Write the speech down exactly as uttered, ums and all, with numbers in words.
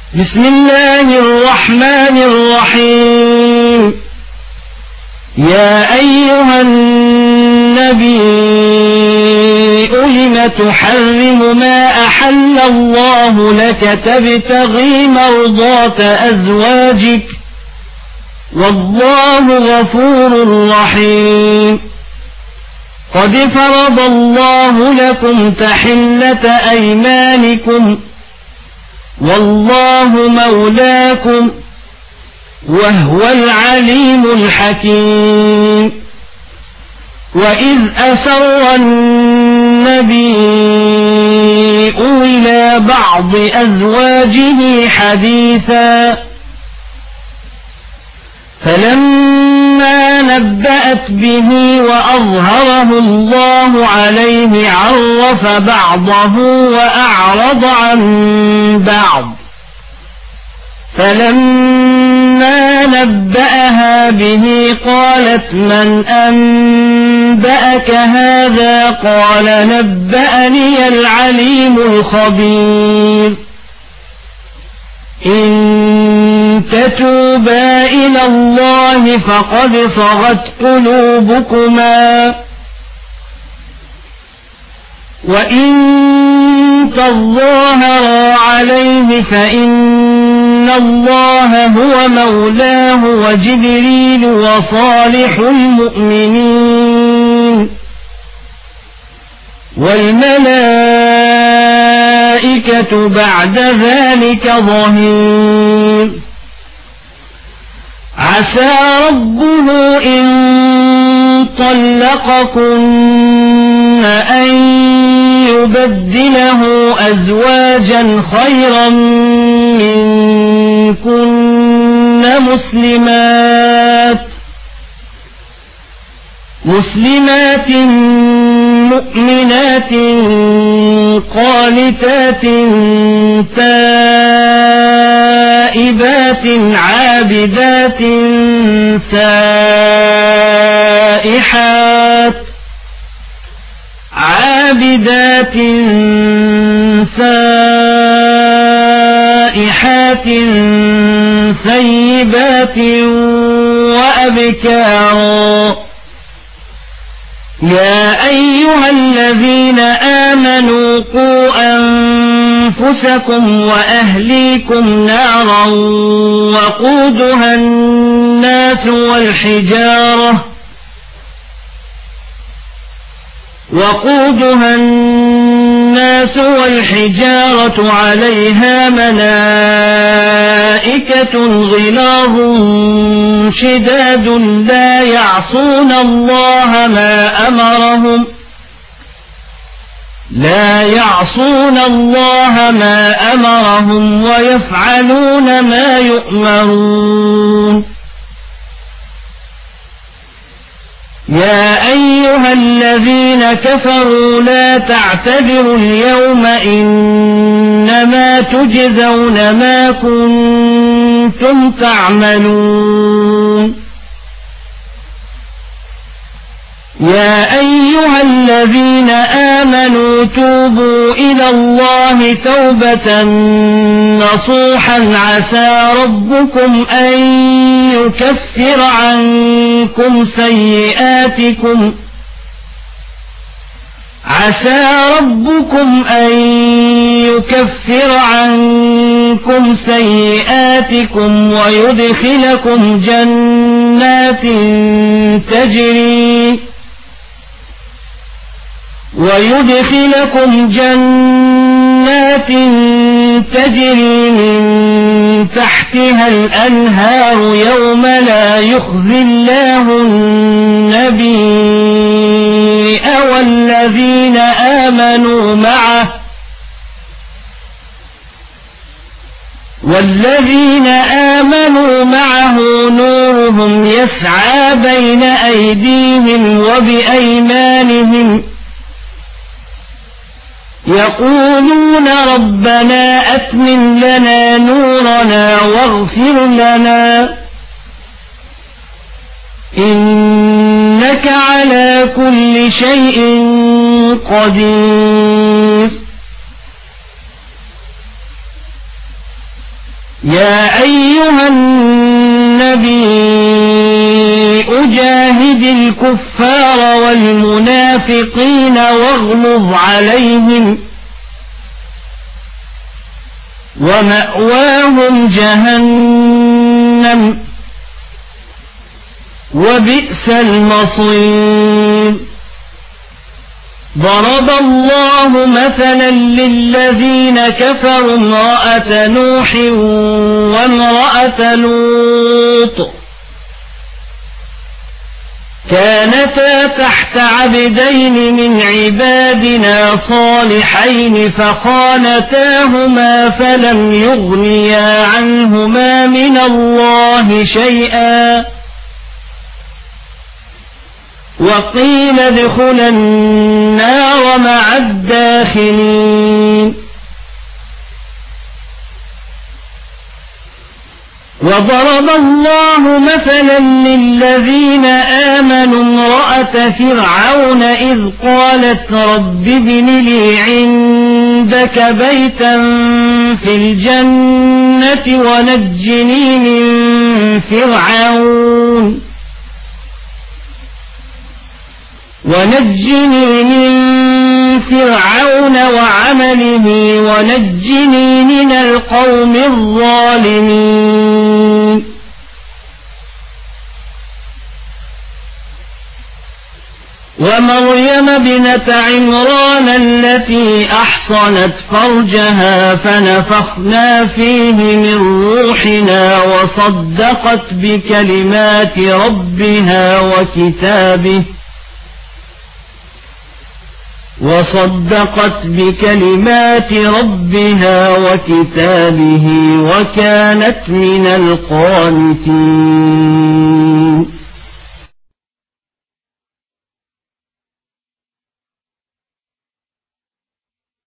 بسم الله الرحمن الرحيم. يا أيها النبي لم تحرم ما أحل الله لك تبتغي مرضات أزواجك والله غفور رحيم. قد فرض الله لكم تحلة أيمانكم والله مولاكم وهو العليم الحكيم. وإذ أسر النبي إلى بعض أزواجه حديثا فلما نبأت به وأظهره الله عليه عرف بعضه وأعرض عن بعض. فلما نبأها به قالت من أنبأك هذا؟ قال نبأني العليم الخبير. إن تتوبا إلى الله فقد صغت قلوبكما وإن تظاهرا عليه فإن الله هو مولاه وجبريل وصالح المؤمنين والملائكة بعد ذلك ظهير. عسى ربه إن طلقكن أن يبدله أزواجا خيرا منكن مسلمات مسلمات مؤمنات قانتات تائبات عابدات سائحات عابدات سائحات ثيبات وأبكارا. يا أيها الذين آمنوا قوا أنفسكم وأهليكم نارا وقودها الناس والحجارة وقودها الناس والحجارة عليها ملائكة غلاظ شداد لا يعصون الله ما أمرهم لا يعصون الله ما أمرهم ويفعلون ما يؤمرون. يا أيها الذين كفروا لا تعتذروا اليوم إنما تجزون ما كنتم تعملون. يا أيها الذين آمنوا توبوا إلى الله توبة نصوحا عسى ربكم أن يكفر عنكم سيئاتكم عسى ربكم أن يكفر عنكم سيئاتكم ويدخلكم جنات تجري ويدخلكم جنات تجري من تحتها الأنهار يوم لا يخزي الله النبي والذين آمنوا معه والذين آمنوا معه نورهم يسعى بين أيديهم وبأيمانهم يقولون ربنا أتمم لنا نورنا واغفر لنا إنك على كل شيء قدير. يا أيها النبي أجاهد الكفار والمنافقين واغلظ عليهم ومأواهم جهنم وبئس المصير ضرب الله مثلا للذين كفروا امرأة نوح وامرأة لوط كانتا تحت عبدين من عبادنا صالحين فخانتاهما فلم يغنيا عنهما من الله شيئا وقيل ادخلا النار مع الداخلين وضرب الله مثلا للذين آمنوا امرأة فرعون إذ قالت رب ابن لي عندك بيتا في الجنة ونجني من فرعون ونجني من فرعون وعمله ونجني من القوم الظالمين ومريم بنت عمران التي أحصنت فرجها فنفخنا فيه من روحنا وصدقت بكلمات ربها وكتابه وصدقت بكلمات ربها وكتابه وكانت من القانتين